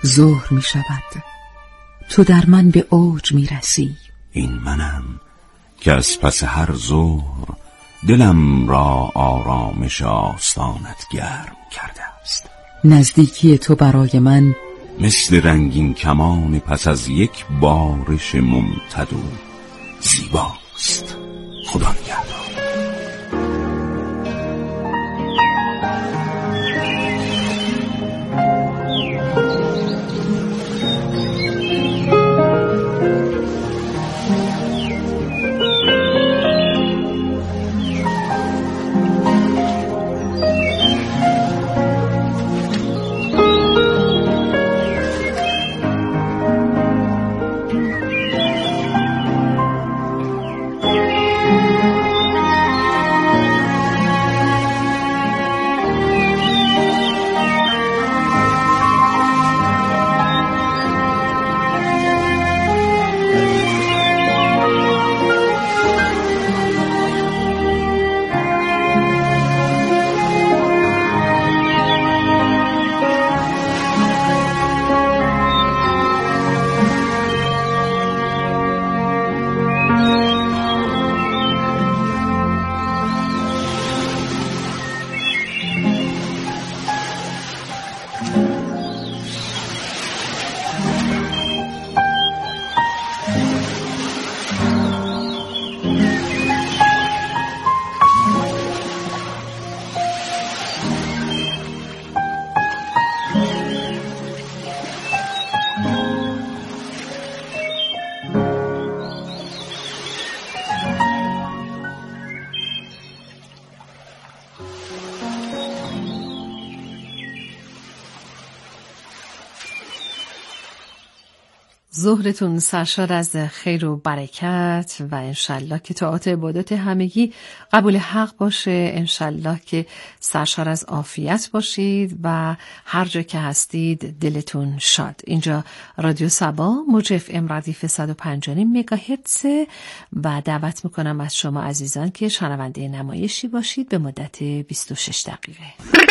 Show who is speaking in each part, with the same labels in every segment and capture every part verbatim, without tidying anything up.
Speaker 1: ظهر می شود، تو در من به اوج می رسی.
Speaker 2: این منم که از پس هر ظهر دلم را آرامش آستانت گرم کرده است.
Speaker 1: نزدیکی تو برای من
Speaker 2: مثل رنگین کمان پس از یک بارش ممتد و زیباست. خدا نگهدار.
Speaker 3: ظهرتون سرشار از خیر و برکت و انشالله که طاعات عبادات همگی قبول حق باشه. انشالله که سرشار از عافیت باشید و هر جا که هستید دلتون شاد. اینجا رادیو صبا موج اف ام ردیف صد و پنج و نیم مگاهرتز و دعوت میکنم از شما عزیزان که شنونده نمایشی باشید به مدت بیست و شش دقیقه.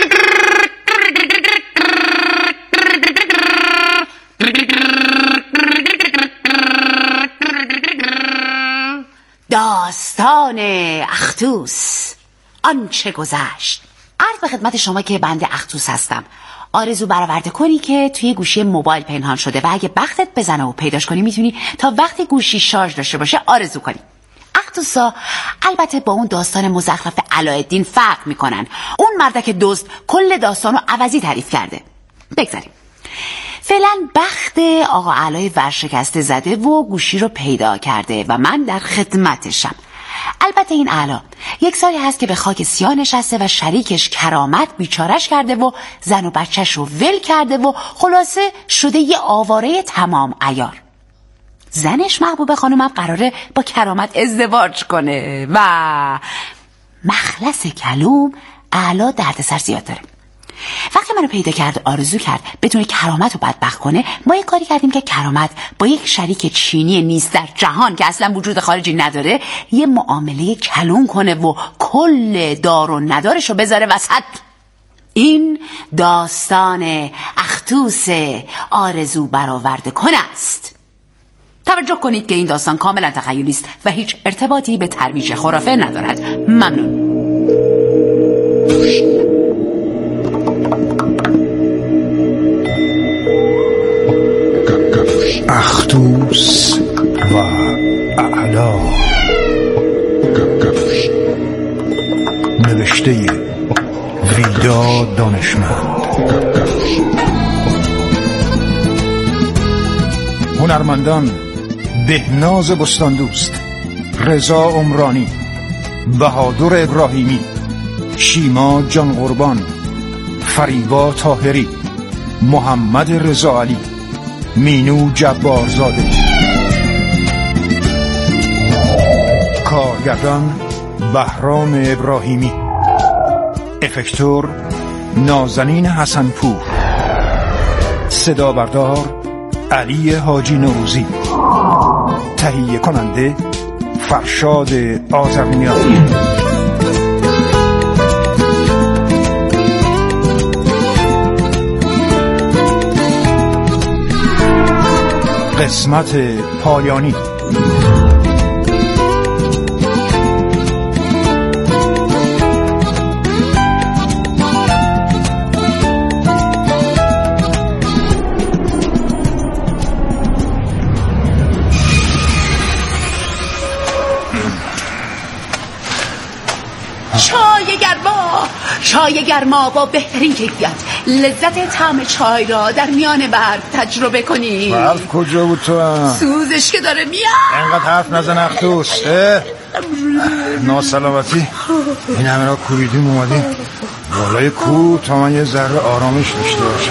Speaker 4: داستان اختوس. آنچه گذشت. عرض به خدمت شما که بنده اختوس هستم. آرزو برآورده کنی که توی گوشی موبایل پنهان شده و اگه بختت بزنه و پیداش کنی میتونی تا وقتی گوشی شارژ داشته باشه آرزو کنی. اختوسا البته با اون داستان مزخرف علاءالدین فرق میکنن. اون مردک دزد کل داستانو عوضی تعریف کرده. بگذاریم. فعلا بخت آقا علای ورشکسته زده و گوشی رو پیدا کرده و من در خدمتشم. البته این علا یک سالی هست که به خاک سیاه نشسته و شریکش کرامت بیچارش کرده و زن و بچهش رو ول کرده و خلاصه شده یه آواره تمام عیار. زنش محبوب خانومم قراره با کرامت ازدواج کنه و مخلص کلوم علا دردسر زیاد داره. وقتی منو پیدا کرد آرزو کرد بدون کرامت رو بدبخت کنه، ما یک کاری کردیم که کرامت با یک شریک چینی نیست در جهان که اصلا وجود خارجی نداره یه معامله کلون کنه و کل دار و ندارش رو بذاره وسط. این داستان اختوس آرزو برآورده کنه است. توجه کنید که این داستان کاملا تخیلی است و هیچ ارتباطی به ترویج خرافه ندارد. ممنون.
Speaker 5: اختوس و اعلا. نوشته ویدا دانشمند. هنرمندان بهناز بستان دوست، رضا عمرانی، بهادر ابراهیمی، شیما جان قربان، فریبا طاهری، محمد رضا علی، مینو جبارزاده. کارگردان بهرام ابراهیمی. افکتور نازنین حسنپور. صدا بردار علی حاجی نوروزی. تهیه کننده فرشاد آذرنیایی. قسمت پایانی.
Speaker 4: چای گرما، چای گرما با بهترین کیفیت، لذت طعم چای را در میان برف تجربه کنید.
Speaker 5: برف کجا بود تو هم؟
Speaker 4: سوزش که داره میاد.
Speaker 5: اینقدر حرف نزن اخدوس. ناسلامتی این همه را کوریدیم اومدیم بالای کوه تا من یه ذره آرامش داشته باشم.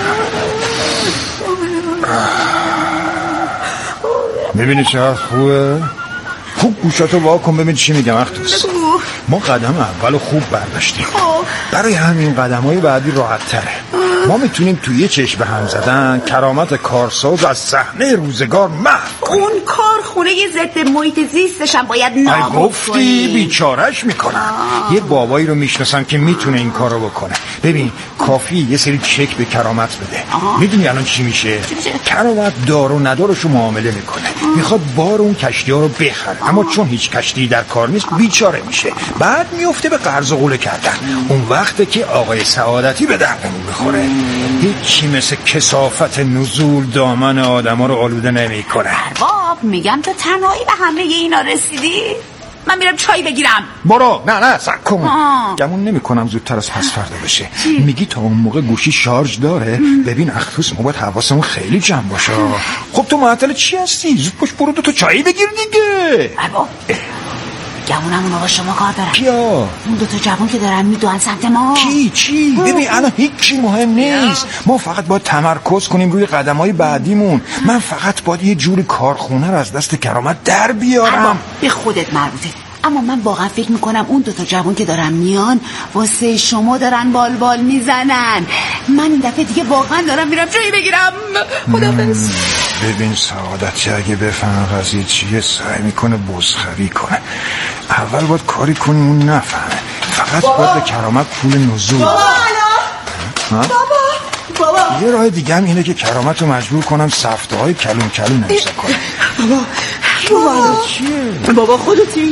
Speaker 5: ببینی چقدر خوبه؟ خوب گوشاتو وا کن ببین چی میگم اخدوس. ما قدم اول خوب برداشتیم، برای همین قدم‌های بعدی راحت تره. ما میتونیم توی یه چشم هم زدن کرامت کارساز از صحنه روزگار محو.
Speaker 4: اون کارخونه ضد محیط زیستش هم باید نابود کنی.
Speaker 5: گفتی بیچارش میکنم. یه بابایی رو میشناسم که میتونه این کارو بکنه. ببین کافی یه سری چک به کرامت بده. میدونی الان چی میشه؟ کرامت دار و ندارشو معامله میکنه. میخواد بار اون کشتی ها رو بخره، اما چون هیچ کشتی در کار نیست بیچاره میشه. بعد میفته به قرض و قوله کردن. اون وقته که آقای سعادتی به دردمون بخوره. هیچی مثل کثافت نزول دامن آدما رو آلوده نمیکنه.
Speaker 4: باب میگم تو تنهایی به همه اینا رسیدی؟ من میرم چای بگیرم.
Speaker 5: برو. نه نه سک کن. گمون نمی کنم زودتر از پس فردا بشه. میگی تا اون موقع گوشی شارژ داره؟ ببین اخفوس ما باید حواسمون خیلی جمع باشه. خب تو معطل چی هستی؟ زود پشت برو دو تا چای بگیر دیگه.
Speaker 4: بابا گمونم اونا با شما کار دارن.
Speaker 5: کیا؟
Speaker 4: اون دو تا جوان که دارن میدوئن سمت ما.
Speaker 5: کی چی؟ ببین الان هیچی مهم نیست. ما فقط باید تمرکز کنیم روی قدم‌های بعدیمون. من فقط باید یه جوری کارخونه رو از دست کرامت در بیارم.
Speaker 4: به خودت مربوطه. اما من واقعا فکر میکنم اون دوتا جوان که دارن میان واسه شما دارن بال بال میزنن. من این دفعه دیگه واقعا دارم میرم جایی بگیرم. خداحافظ.
Speaker 5: ببین سعادتی اگه بفهمه قضیه چیه سعی میکنه بزخری کنه. اول باید کاری کنیم اون نفهمه. فقط باید به کرامت پول نزول.
Speaker 6: بابا الان بابا بابا
Speaker 5: یه راه دیگه هم اینه که کرامت رو مجبور کنم سفته های کلون کلون امضا کنه.
Speaker 6: بابا بابا چیه؟ بابا خودتی؟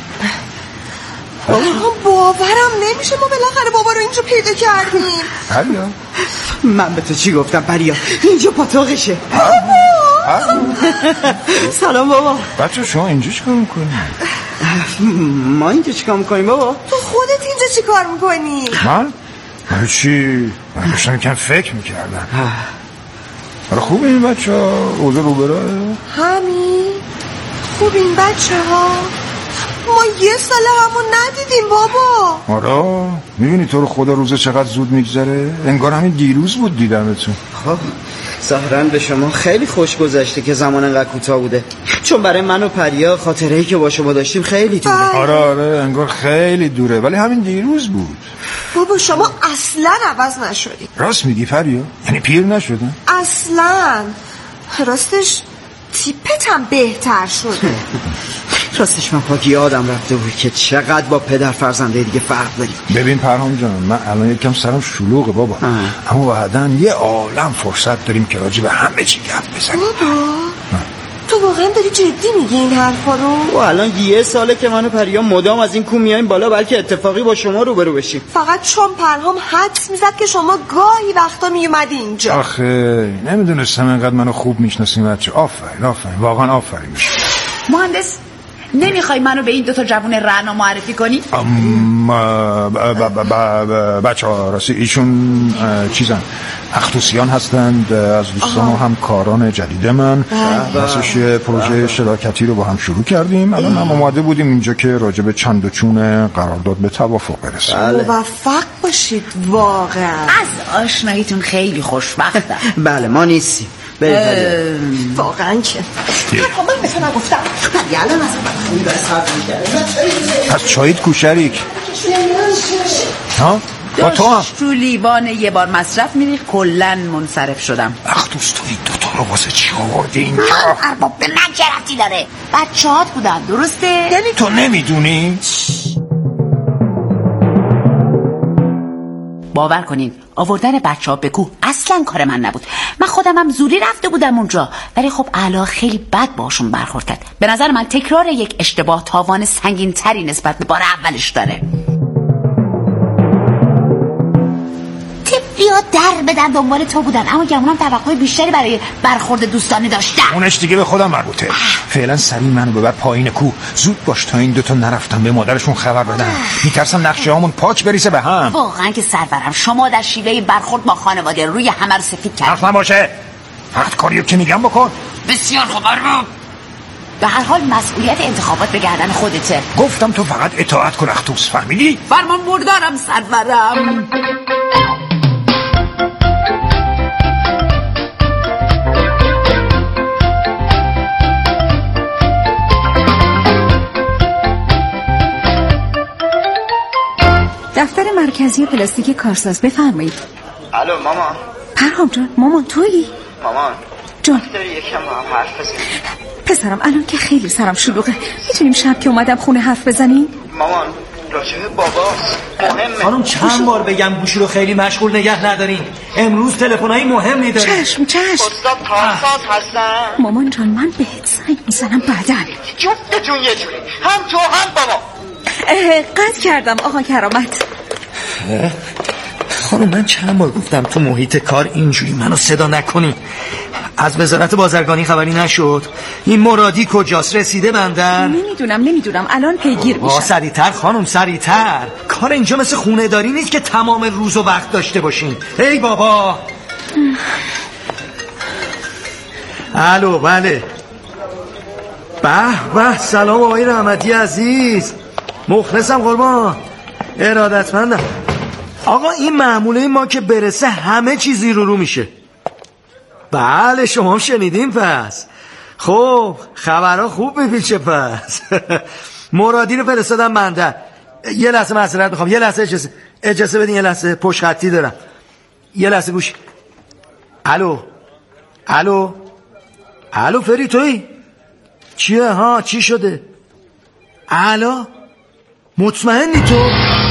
Speaker 6: بابا باورم نمیشه ما بالاخره بابا رو اینجا پیدا کردیم.
Speaker 5: پریا
Speaker 6: من به تو چی گفتم پریا؟ اینجا پاتاقشه. سلام بابا.
Speaker 5: بچه شما اینجا چیکار میکنی؟
Speaker 6: ما اینجا چیکار میکنیم بابا؟ تو خودت اینجا چیکار میکنی؟
Speaker 5: من؟ من چی؟ من داشتم کم فکر میکردم. آره خوبه این بچه ها؟ اوضاع رو برای؟
Speaker 6: همین خوب این بچه ها؟ ما یه سال همون ندیدیم بابا.
Speaker 5: آره میبینی تو رو خدا روزه چقدر زود میگذره. انگار همین دیروز بود دیدمتون.
Speaker 6: خب ظاهراً به شما خیلی خوش گذشته که زمان انقدر کوتاه بوده، چون برای من و پریا خاطره‌ای که با شما داشتیم خیلی دوره.
Speaker 5: آره آره انگار خیلی دوره ولی همین دیروز بود.
Speaker 6: بابا شما اصلاً عوض نشدی.
Speaker 5: راست میگی پریا؟ یعنی پیر نشدن؟
Speaker 6: اصلاً راستش تیپت هم بهتر شده. راستش من پاک یادم رفته بود که چقدر با پدر فرزنده دیگه فرق داریم.
Speaker 5: ببین پرهام جان من الان یکم سرم شلوغه بابا اه. اما بعداً یه عالم فرصت داریم که راجع به همه چی گپ بزنیم.
Speaker 6: بابا تو واقعا داری جدی میگی این حرفا رو؟ و الان یه ساله که من و پریا مدام از این کو میایم بالا بلکه اتفاقی با شما روبرو بشیم. فقط چون پرهام حدس میزد که شما گاهی وقتا میومدی اینجا.
Speaker 5: آخه نمیدونستم انقدر منو خوب میشناسین بچه. آفرین آفرین واقعا آفرین.
Speaker 4: مهندس نمیخوای منو به این دوتا جوون رعنا معرفی کنی؟
Speaker 5: بچه ها راستی ایشون چیزن اخدوسیان هستند، از دوستان و هم کاران جدید من. راستش پروژه شراکتی رو با هم شروع کردیم. الان هم اومده بودیم اینجا که راجع به چند و چون قرارداد به توافق برسیم.
Speaker 6: موفق باشید واقعا.
Speaker 4: از آشناییتون خیلی خوشبختم.
Speaker 6: بله ما نیستیم واقعا که من به تو نگفتم. الان
Speaker 5: از چاییت کوشریک ها؟ با تو هم
Speaker 4: رو لیوان یه بار مصرف میریخ کلن منصرف شدم.
Speaker 5: اخدوس تو این دوتا رو واسه چی آورده اینجا؟
Speaker 4: ارباب به من چه ربطی داره؟ بچه هات بودن درسته؟
Speaker 5: یعنی تو نمیدونی؟
Speaker 4: باور کنین آوردن بچه ها به کوه اصلا کار من نبود. من خودم هم زوری رفته بودم اونجا، ولی خب علا خیلی بد باشون برخورد کرد. به نظر من تکرار یک اشتباه تاوان سنگین تری نسبت به بار اولش داره. بیا در بدن دنبال تو بودن، اما گمونم توقع بیشتری برای برخورد دوستانه داشتن.
Speaker 5: اونش دیگه به خودم مربوطه. فعلا سریع منو ببر پایین کوه، زود باش تا این دوتا نرفتم به مادرشون خبر بدن. میترسم نقشه هامون پاک بریزه به هم.
Speaker 4: واقعا که سرورم شما در شیوه برخورد با خانواده روی همه رو سفید کرد.
Speaker 5: حرف نباشه، فقط کاریو که میگم بکن.
Speaker 4: بسیار خوب مربوط. به هر حال مسئولیت انتخابات به گردن خودته.
Speaker 5: گفتم تو فقط اطاعت کن اختوس، فهمیدی؟
Speaker 4: فرمان بردارم سرورم.
Speaker 1: دفتر مرکزی پلاستیک کارساز، بفرمایید.
Speaker 6: الو مامان.
Speaker 1: پرهام جان، مامان تویی؟
Speaker 6: مامان
Speaker 1: جان
Speaker 6: داری یکم با هم حرف بزنیم؟
Speaker 1: پسرم الان که خیلی سرم شلوغه، میتونیم شب که اومدم خونه حرف بزنیم؟
Speaker 6: مامان راجع باباست، مهمه.
Speaker 7: خانم چند بار بگم گوشی رو خیلی مشغول نگه ندارین، امروز تلفن‌های مهمی داریم.
Speaker 1: چشم چشم.
Speaker 6: استاد کارساز هستن.
Speaker 1: مامان جان من بهت زنگ میزنم بعداً.
Speaker 6: جفتتون یه جوری، هم تو هم بابا.
Speaker 1: قطع کردم آقا کرامت.
Speaker 7: خانم من چند بار گفتم تو محیط کار اینجوری منو صدا نکنی. از وزارت بازرگانی خبری نشد؟ این مرادی کجاست؟ رسیده بندن؟
Speaker 1: نمیدونم نمیدونم الان پیگیر میشم.
Speaker 7: سریعتر خانم سریعتر. کار اینجا مثل خونه داری نیست که تمام روز و وقت داشته باشین. ای بابا. الو بله. به به سلام آقای رحمتی عزیز، مخلصم قربان، ارادتمندم. آقا این معموله ما که برسه همه چیزی رو رو میشه. بله شما هم شنیدین پس. خب خبرها خوب میپیچه پس. مرادی رو فرستادم بنده. یه لحظه معذرت میخوام، یه لحظه اجازه اجازه بدین، یه لحظه پشت خطی دارم، یه لحظه گوش. الو الو الو فری تویی؟ چیه ها چی شده؟ الو مطمئنی تو؟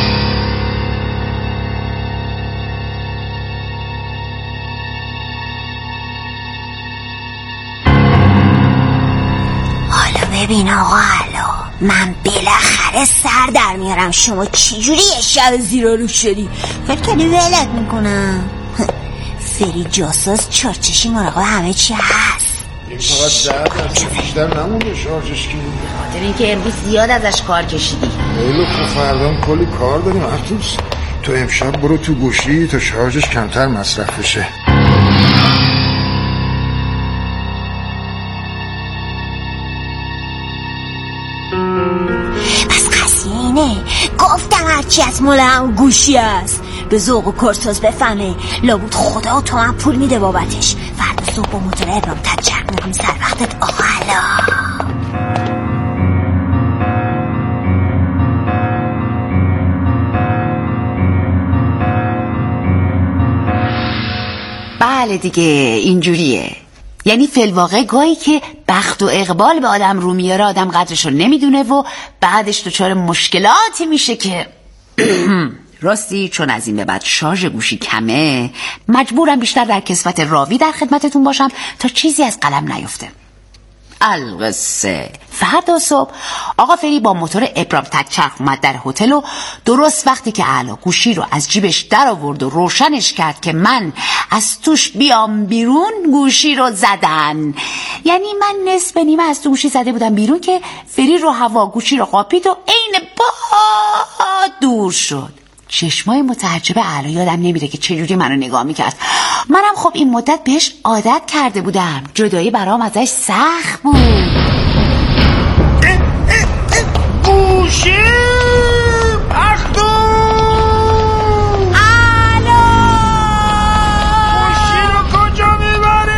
Speaker 8: ببین آقا الو، من بالاخره سر در میارم. شما چجوری یه شب زیرا رو شدی؟ فکر کنی ولت میکنم؟ فری جاساس چارچشی مراقب همه چی هست.
Speaker 9: فقط ده درصد بیشتر نمونده شارژش کنی.
Speaker 4: خاطر اینکه امروز زیاد ازش کار کشیدی.
Speaker 9: خیلی خوب، فردام کلی کار داریم. اختوس تو امشب برو تو گوشی تا شارژش کمتر مصرف بشه.
Speaker 8: اینه گفتم هرچی از مال هم گوشی است. به ذوق و کارساز بفهمه، لابود خدا تو من پول میده بابتش. فردا صبح با موتور ابرام تچرق میکنیم سر وقتت آقا علا.
Speaker 4: بله دیگه اینجوریه. یعنی فی‌الواقع گاهی که بخت و اقبال به آدم رو میاره آدم قدرشو نمیدونه و بعدش دچار مشکلاتی میشه که راستی چون از این به بعد شارژ گوشی کمه مجبورم بیشتر در کسوت راوی در خدمتتون باشم تا چیزی از قلم نیفته. القصه فردا صبح آقا فری با موتور ابرام تکچرخ اومد در هتل و درست وقتی که اعلی گوشی رو از جیبش در آورد و روشنش کرد که من از توش بیام بیرون گوشی رو زدن. یعنی من نصف نیمه از تو گوشی زده بودم بیرون که فری رو هوا گوشی رو قاپید و عین با دور شد. چشمای متعجب اعلی یادم نمیره که چجوری منو نگاه میکرد. منم خب این مدت بهش عادت کرده بودم، جدایی برام ازش سخت بود.
Speaker 5: گوشی اختو
Speaker 8: الو
Speaker 5: گوشی رو کجا میبری؟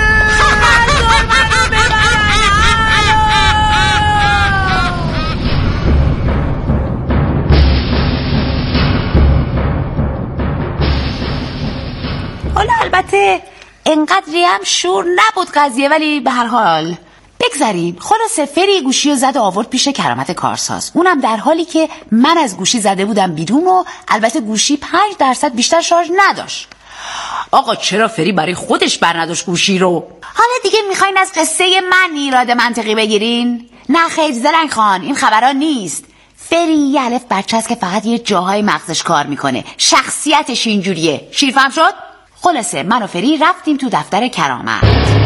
Speaker 4: حالا البته انقدری هم شور نبود قضیه، ولی به هر حال بگذاریم. خلاصه فری گوشی رو زد و آورد پیش کرامت کارساز، اونم در حالی که من از گوشی زده بودم بیرون و البته گوشی پنج درصد بیشتر شارژ نداشت. آقا چرا فری برای خودش برنداشت گوشی رو؟ حالا دیگه میخواین از قصه من ایراد منطقی بگیرین؟ نه خیر زرنگ خان، این خبرها نیست. فری یه الف بچه هست که فقط یه جاهای مغزش کار میکنه، شخصیتش اینجوریه. شیرفهم شد؟ خلاصه من و فری رفتیم تو دفتر کرامت.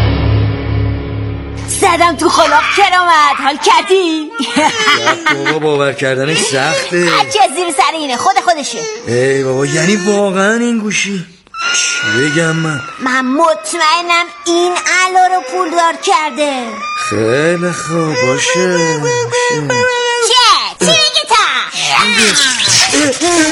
Speaker 8: زدم تو خلاق کرامت، حال کردی؟
Speaker 7: بابا باور کردنش سخته.
Speaker 8: هرچی از زیر سر اینه، خود خودشه.
Speaker 7: ای بابا یعنی واقعا این گوشی؟ چی بگم من؟
Speaker 8: من مطمئنم این علا رو پولدار کرده.
Speaker 7: خیلی خوب باشه, باشه.
Speaker 8: چه؟ چی میگی تا؟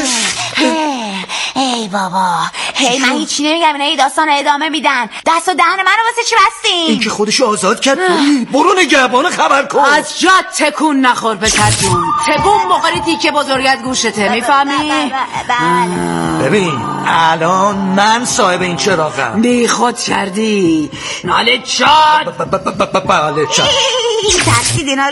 Speaker 8: ای بابا هی من هیچی نمیگم، اینا داستان ادامه میدن. دست و دهن منو واسه چی بستین؟
Speaker 7: این که خودشو آزاد کرد. برو نگهبانو خبر کن.
Speaker 4: از جات تکون نخور پسر جون، تکون بخوری که بزرگت گوشته، میفهمی؟
Speaker 7: ببین الان من صاحب این چراغم.
Speaker 4: بی خود کردی ناله چاد.
Speaker 7: بله چاد
Speaker 8: ترسید اینا رو.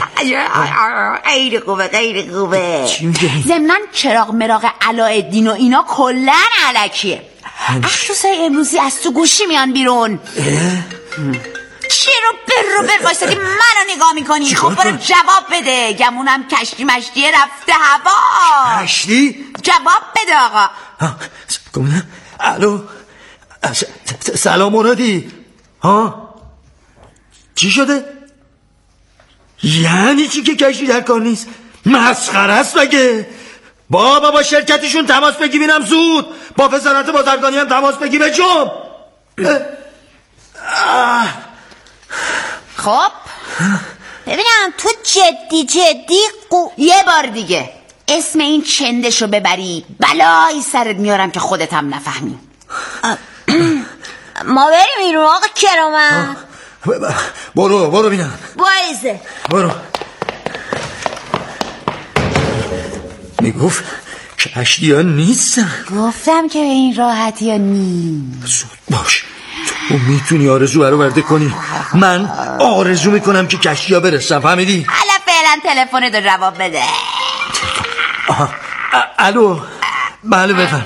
Speaker 8: خیلی خوبه خیلی خوبه.
Speaker 4: ضمناً چراغ مراغ علاءالدین و اینا کلن علکیه. اختصای امروزی از تو گوشی میان بیرون. چی رو بر رو بر باشدی منو نگاه میکنی؟ خب برو جواب بده. گمونم کشتی مشتیه رفته هوا.
Speaker 7: کشتی؟
Speaker 4: جواب بده آقا.
Speaker 7: گمونم الو سلام مرادی. ها چی شده؟ یعنی چی که کشتی در کار نیست؟ مسخره است مگه؟ بابا با شرکتشون تماس بگی بینم زود. با وزارت بازرگانی هم تماس بگی به جنب.
Speaker 4: خب
Speaker 8: ببینم تو جدی جدی قو...
Speaker 4: یه بار دیگه اسم این چندشو ببری بلایی سرت میارم که خودت هم نفهمی.
Speaker 8: ما بریم بیرون آقا کرامت.
Speaker 7: برو برو بینم.
Speaker 8: بایزه
Speaker 7: برو. میگفت کشتی ها نیستن.
Speaker 4: گفتم که به این راحتی ها نیم.
Speaker 7: زود باش، تو میتونی آرزو برآورده کنی. من آرزو میکنم که کشتی ها برسن، فهمیدی؟
Speaker 4: حالا فعلا تلفن رو جواب بده.
Speaker 7: آها الو بله بفرم.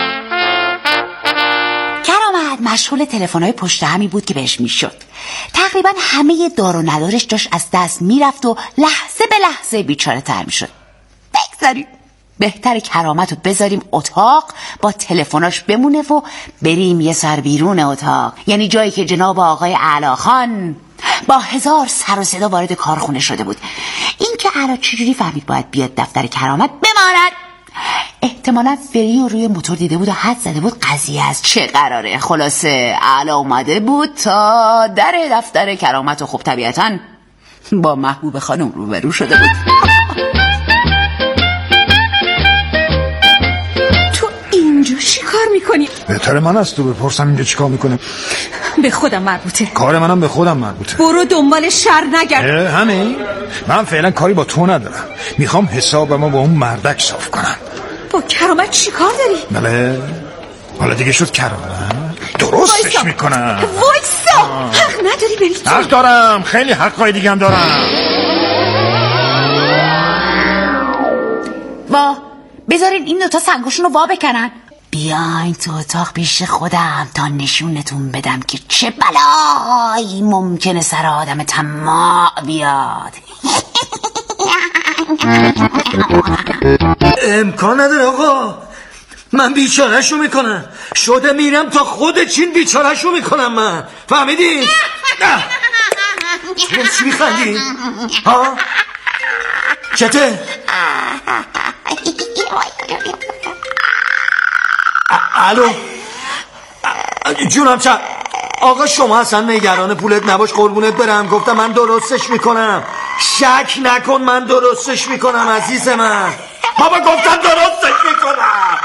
Speaker 4: کرامت مشغول تلفن‌های پشت همی بود که بهش میشد. تقریبا همه دار و ندارش داشت از دست میرفت و لحظه به لحظه بیچاره تر میشد. بگذاریم بهتر کرامت رو بذاریم اتاق با تلفناش بمونه و بریم یه سر بیرون اتاق، یعنی جایی که جناب آقای اعلی خان با هزار سر و صدا وارد کارخونه شده بود. این که اعلی چجوری فهمید باید بیاد دفتر کرامت بماند؟ احتمالا فری رو روی موتور دیده بود و حد زده بود قضیه از چه قراره. خلاصه اعلی اومده بود تا در دفتر کرامت و خب طبیعتا با محبوب خانم روبرو شده بود.
Speaker 1: چی کار میکنی؟
Speaker 5: بهتره من از تو بپرسم اینجا چی کار میکنه.
Speaker 1: به خودم مربوطه.
Speaker 5: کار منم به خودم مربوطه.
Speaker 1: برو دنبال شر نگرد.
Speaker 5: همین؟ من فعلا کاری با تو ندارم. میخوام حسابمو با اون مردک صاف کنم.
Speaker 1: با کرامت چی کار داری؟
Speaker 5: بله حالا دیگه شد کرامت درستش میکنم.
Speaker 1: وایسا حق نداری بری تو.
Speaker 5: حق دارم، خیلی حقای دیگه هم دارم.
Speaker 4: با بذارین این دوتا سنگوشون رو وا بکنن. بیاین تو اتاق پیش خودم تا نشونتون بدم که چه بلایی ممکنه سر آدم طماع بیاد.
Speaker 7: امکان نداره آقا، من بیچارهشو میکنم. شده میرم تا خود چین بیچارهشو میکنم من، فهمیدی؟ تو چی میخندی؟ ها؟ چته؟ الو جونم چه آقا، شما اصلا نگران پولت نباش قربونت برم. گفتم من درستش میکنم، شک نکن من درستش میکنم عزیز من. بابا گفتم درستش میکنم.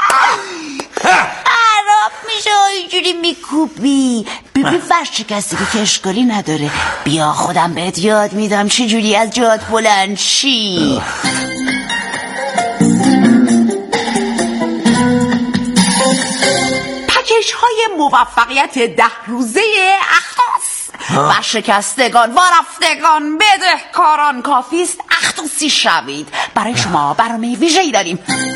Speaker 8: عرب میشه اینجوری میکوبی. ببین فرش شکستی که اشکالی نداره. بیا خودم بهت یاد میدم چجوری از جات بلند شی.
Speaker 4: پکیج های موفقیت ده روزه اختص ورشکستگان وارفتگان بدهکاران کافیست اخطوسی شوید. برای شما برنامه ویژه‌ای داریم.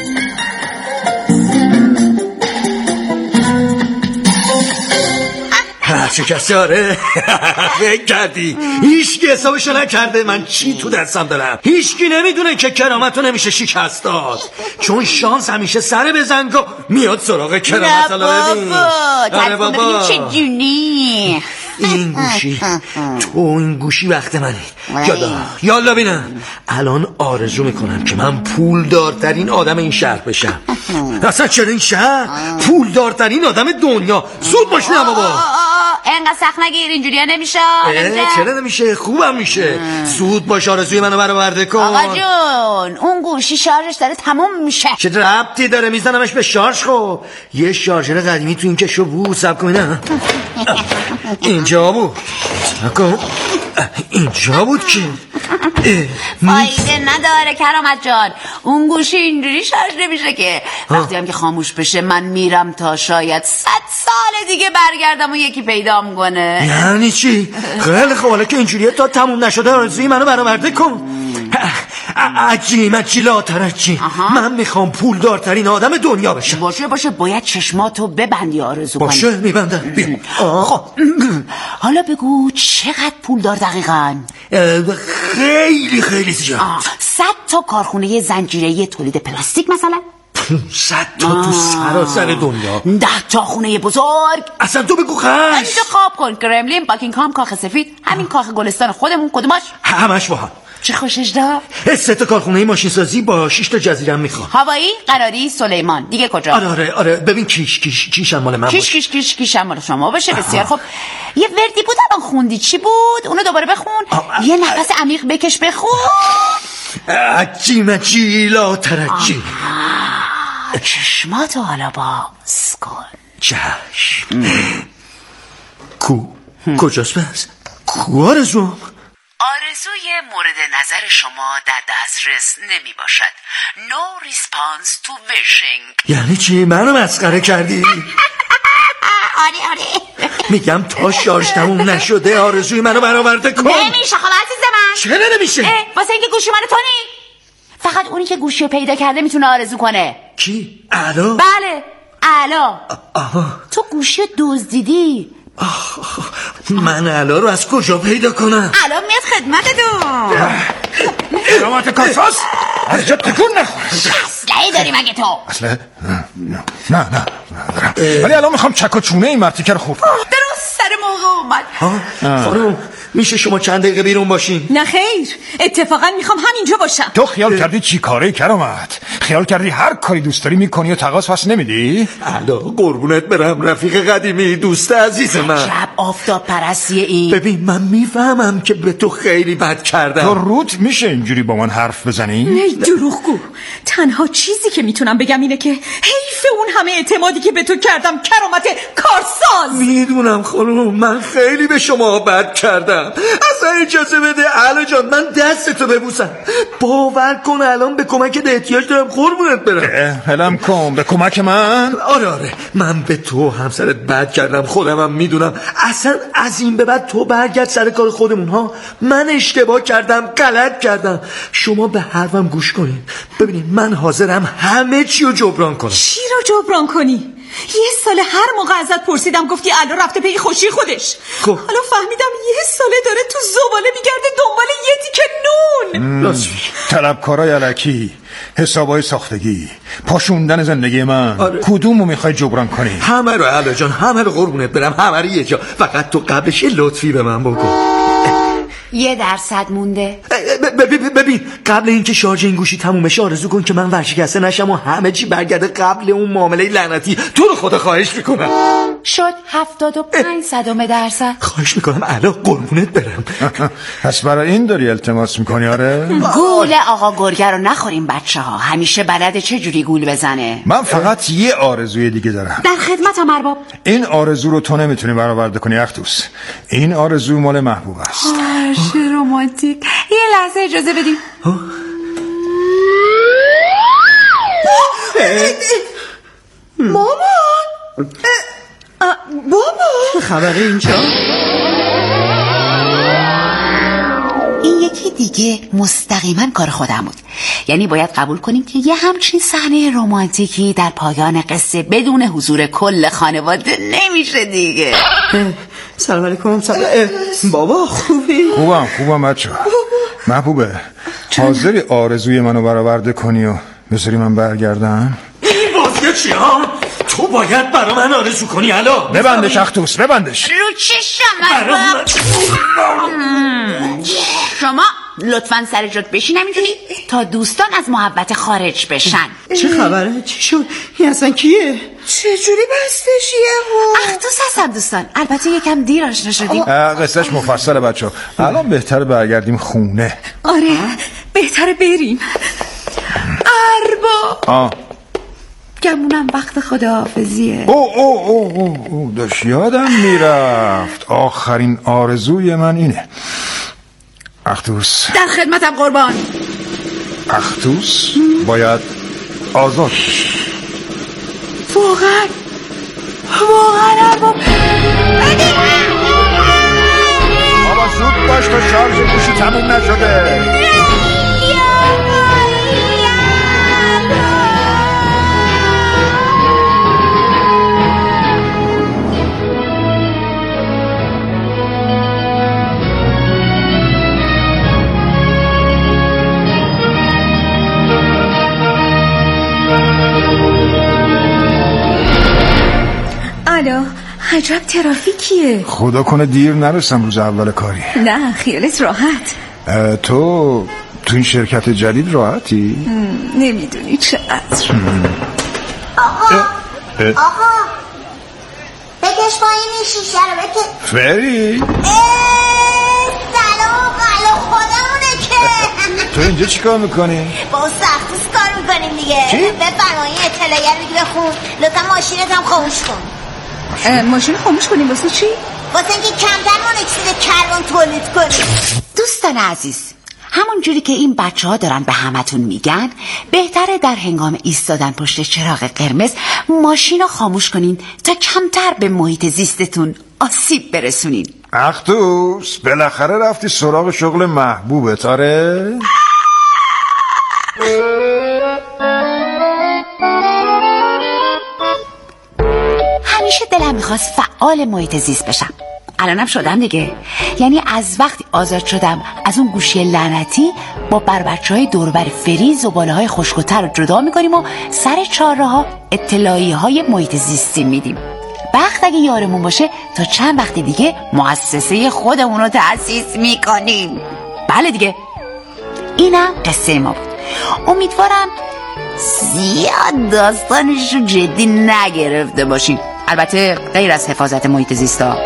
Speaker 7: شکسته آره. فکر کردی هیچکی حسابشو نکرده من چی تو دستم دارم. هیچکی نمیدونه که کرامتو نمیشه شکست داد، چون شانس همیشه سر بزنگو میاد سراغ کرامت.
Speaker 4: نه بابا
Speaker 7: آره بابا
Speaker 4: چجونی
Speaker 7: این گوشی تو این گوشی وقت منه. یالا یالا بینم الان آرزو میکنم که من پولدارترین آدم این شهر بشم. اصلا چرا این شهر؟ پولدارترین آدم دنیا. زود باش نه بابا.
Speaker 4: اینقدر سخت نگیر، اینجوریه نمیشه.
Speaker 7: چرا نمیشه؟ خوبم میشه. زود باش آرزوی منو برآورده کن.
Speaker 4: آقا جون اون گوشی شارژش داره تموم میشه.
Speaker 7: چه ربطی داره؟ میزنمش به شارژ. خب یه شارژر قدیمی تو این کشو بود. صبر کن نه اینجا بود. نکن اینجا بود که
Speaker 4: فایده نداره کرامت جان. اون گوشی اینجوری شارژ نمیشه که. وقتی هم که خاموش بشه من میرم تا شاید صد سال دیگه برگردم و یکی پیدام کنه.
Speaker 7: یعنی چی؟ خیلی خوب حالا که اینجوریه تا تموم نشده آرزوی منو برآورده کن. عجی مجی لا ترجی. من میخوام پولدارترین آدم دنیا بشم.
Speaker 4: باشه باشه باید چشماتو ببندی آرزو کنی.
Speaker 7: باشه میبندم. بیا
Speaker 4: خب حالا بگو چقدر پولدار دقیقاً؟
Speaker 7: خیلی خیلی زیاد.
Speaker 4: صد تا کارخونه زنجیره‌ای تولید پلاستیک مثلا؟
Speaker 7: صد تا تو سراسر دنیا.
Speaker 4: ده تا خونه بزرگ.
Speaker 7: اصلا تو بگو خش.
Speaker 4: انتخاب کن. کرملین، باکینگهام، کاخ سفید، همین کاخ گلستان خودمون، کدومش؟
Speaker 7: همش با هم.
Speaker 4: چه خوشش داد؟
Speaker 7: سه تا کارخونه ماشین سازی با شش تا جزیره میخوام.
Speaker 4: هوایی، قراری، سلیمان. دیگه کجا؟
Speaker 7: آره آره آره ببین کیش کیش کیشم مال من.
Speaker 4: کیش کیش کیش کیشم مال شما باشه. بسیار خوب. یه وردی بود الان خوندی. چی بود؟ اونو دوباره بخون. یه نفس عمیق بکش بخون.
Speaker 7: عجی مجی لا ترجی.
Speaker 4: چشماتو حالا باز کن.
Speaker 7: چشم. کو کجاست بس؟ کو آرزوم؟
Speaker 4: آرزوی مورد نظر شما در دسترس نمی باشد. No response to wishing.
Speaker 7: یعنی چی؟ منو مسخره کردی؟
Speaker 4: آره آره
Speaker 7: میگم تا شارژ تموم نشده آرزوی منو برآورده کن.
Speaker 4: نمیشه خب عزیز من.
Speaker 7: چرا نمیشه؟
Speaker 4: واسه اینکه گوشی منو تو نی. فقط اونی که گوشی رو پیدا کرده میتونه آرزو کنه.
Speaker 7: کی؟ علا؟
Speaker 4: بله علا. تو گوشی رو دزدیدی.
Speaker 7: من علا رو از کجا پیدا کنم؟
Speaker 4: علا میاد خدمت تو.
Speaker 5: کرامت کاساس از جا تکون نخور.
Speaker 4: اسلحه داری مگه تو؟
Speaker 5: اسلحه؟ نه نه نه ولی الان میخوام چک و چونه این مرتیکه رو خورد.
Speaker 4: درست سر موقع اومد.
Speaker 7: خانم میشه شما چند دقیقه بیرون باشین؟
Speaker 1: نه خیر، اتفاقا میخوام همینجا باشم.
Speaker 5: تو خیال کردی چی کاره کرامت؟ خیال کردی هر کاری دوست داری میکنی و تقاضا پس نمیدی؟
Speaker 7: علا قربونت برم رفیق قدیمی دوست عزیز من.
Speaker 4: شب آفتاب پرستی این.
Speaker 7: ببین من میفهمم که به تو خیلی بد کردم.
Speaker 5: تو روت میشه اینجوری با من حرف بزنی؟
Speaker 1: نه دروغگو. تنها چیزی که میتونم بگم اینه که حیف اون همه اعتمادی که به تو کردم کرامت کارساز.
Speaker 7: میدونم خانم من خیلی به شما بد کردم. اصلا اجازه بده علا جان من دستتو ببوسم. باور کن الان به کمکت احتیاج دارم قربونت برم.
Speaker 5: هلم کن به کمک من.
Speaker 7: آره آره من به تو همسرت بد کردم خودمم میدونم. اصلا از این به بعد تو برگرد سر کار خودمون ها. من اشتباه کردم غلط کردم. شما به حرفم گوش کنین. ببینید من حاضرم همه چی رو جبران کنم.
Speaker 1: چی رو جبران کنی؟ یه سال هر موقع ازت پرسیدم گفتی علا رفته پی خوشی خودش.
Speaker 7: خب
Speaker 1: حالا فهمیدم یه ساله داره تو زباله میگرده دنبال یه تیکه نون.
Speaker 5: طلبکارای الکی، حسابای ساختگی، پاشوندن زندگی من. آره. کدومو میخوای جبران کنی؟
Speaker 7: همه رو علا جان همه رو قربونت برم. همه رو یه جا. فقط تو قبلش لطفی به من بکن.
Speaker 4: یه درصد مونده.
Speaker 7: ببین ببین قبل اینکه شارژ این گوشی تموم بشه آرزو کن که من ورشکسته نشم و همه چی برگرده قبل اون معامله لعنتی. تو رو خدا خواهش میکنم.
Speaker 4: شد هفتاد و پنج صدم درصد.
Speaker 7: خواهش میکنم علا قربونت برم.
Speaker 5: پس برای این داری التماس میکنی؟ آره
Speaker 4: گول آقا گرگه رو نخوریم بچه ها. همیشه بلده چه جوری گول بزنه.
Speaker 5: من فقط یه آرزوی دیگه دارم.
Speaker 4: در خدمتم ارباب.
Speaker 5: این آرزو رو تو نمیتونی برآورده کنی اخطوس. این آرزو مال محبوب است.
Speaker 4: چه رومانتیک. یه لحظه اجازه بدیم.
Speaker 6: مامان. بابا
Speaker 7: خبره اینجا؟
Speaker 4: که دیگه مستقیما کار خودم بود. یعنی باید قبول کنیم که یه همچین صحنه رمانتیکی در پایان قصه بدون حضور کل خانواده نمیشه دیگه.
Speaker 6: سلام علیکم. سلام. بابا خوبی؟
Speaker 5: خوبم خوبم بچه. محبوبه حاضری آرزوی منو برآورده کنی و بذاری من برگردم؟
Speaker 7: این بازی چی ها؟ تو باید برا من آرزو کنی. الو
Speaker 5: ببندش اختوس ببندش.
Speaker 4: رو چشم شما لطفاً سر جات بشین همینجوری تا دوستان از محبت خارج بشن.
Speaker 6: چه خبره؟ چی شد؟ این اصلا کیه؟ چجوری بستش یهو؟
Speaker 4: اختوس هستم دوستان. البته یکم دیر آشنا شدیم.
Speaker 5: قصهش مفصله بچه. الان بهتره برگردیم خونه.
Speaker 1: آره بهتره بریم. ارباب
Speaker 5: آه
Speaker 4: گمونم وقت خداحافظیه.
Speaker 5: او او او او او داشت یادم میرفت. آخرین آرزوی من اینه. اختوس
Speaker 4: در خدمتم قربان.
Speaker 5: اختوس باید آزاد شد.
Speaker 4: واقعا واقعا ارباب.
Speaker 5: بابا زود باش تا شارژ گوشی تموم نشده.
Speaker 1: الو عجب ترافیکیه.
Speaker 5: خدا کنه دیر نرسم روز اول کاری.
Speaker 1: نه خیالت راحت.
Speaker 5: تو تو این شرکت جدید راحتی؟
Speaker 1: نمیدونی چقدر.
Speaker 8: آقا آقا بکش پایین این شیشه رو بکش.
Speaker 5: فری
Speaker 8: سلام قلو خودمونه که.
Speaker 5: تو اینجا چی کار میکنی؟
Speaker 8: با سختوس کار میکنیم دیگه.
Speaker 5: چی؟
Speaker 8: بفرمایید اطلاعیه رو بگی بخون. لطفا ماشینت هم خاموش کن.
Speaker 1: ماشین خاموش کنیم واسه چی؟
Speaker 8: واسه اینکه کمتر مونوکسید کربن تولید کنیم.
Speaker 4: دوستان عزیز همون جوری که این بچه ها دارن به همتون میگن بهتره در هنگام ایستادن پشت چراغ قرمز ماشین رو خاموش کنین تا کمتر به محیط زیستتون آسیب برسونین.
Speaker 5: اختوس بالاخره رفتی سراغ شغل محبوبت. آره
Speaker 4: همیشه دلم میخواست فعال محیط زیست بشم. الانم شدم دیگه. یعنی از وقتی آزاد شدم از اون گوشی لعنتی با بربچه های دوربر فری زباله های خشک‌تر رو جدا میکنیم و سر چهارراه ها اطلاعیه های محیط زیستی میدیم. وقت اگه یارمون باشه تا چند وقت دیگه مؤسسه خودمون رو تأسیس میکنیم. بله دیگه اینم قصه ما بود. امیدوارم زیاد داستانش رو جدی نگرفته باشیم. البته غیر از حفاظت محیط زیستا.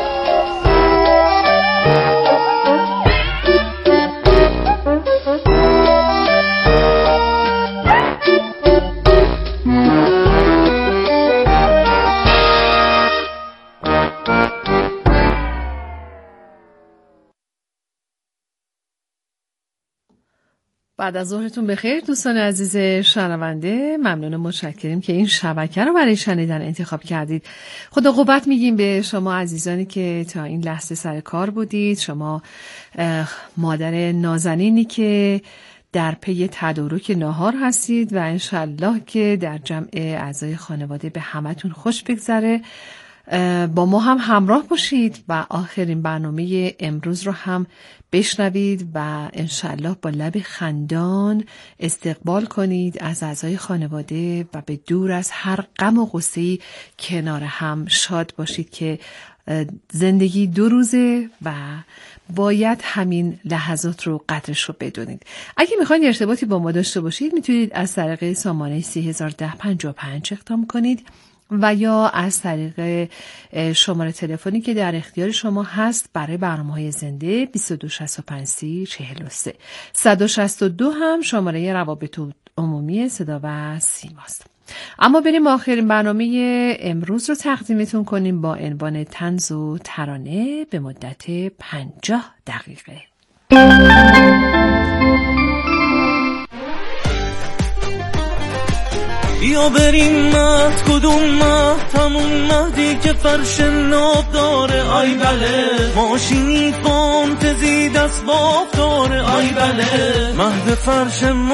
Speaker 3: بعد از ظهرتون بخیر دوستان عزیز شنونده. ممنون و متشکریم که این شبکه رو برای شنیدن انتخاب کردید. خدا قوت میگیم به شما عزیزانی که تا این لحظه سر کار بودید. شما مادر نازنینی که در پی تدارک ناهار هستید و انشالله که در جمع اعضای خانواده به همتون خوش بگذره. با ما هم همراه باشید و آخرین برنامه امروز رو هم بشنوید و انشالله با لب خندان استقبال کنید از اعضای خانواده و به دور از هر غم و غصه‌ای کنار هم شاد باشید که زندگی دو روزه و باید همین لحظات رو قدرش رو بدونید. اگه میخواین ارتباطی با ما داشته باشید میتونید از طریق سامانه سی هزار و ده پنجاه و پنج اقدام کنید و یا از طریق شماره تلفنی که در اختیار شما هست برای برنامه‌های زنده بیست و دو شصت و پنج سی چهل و سه. صد و شصت و دو هم شماره روابط عمومی صدا و سیماست. اما بریم آخرین برنامه امروز رو تقدیمتون کنیم با عنوان طنز و ترانه به مدت پنجاه دقیقه.
Speaker 10: بیا بریم مهد کدوم مهد همون مهدی که فرش ناب داره آی بله ماشینی فانتزی دست باف داره آی بله مهد فرش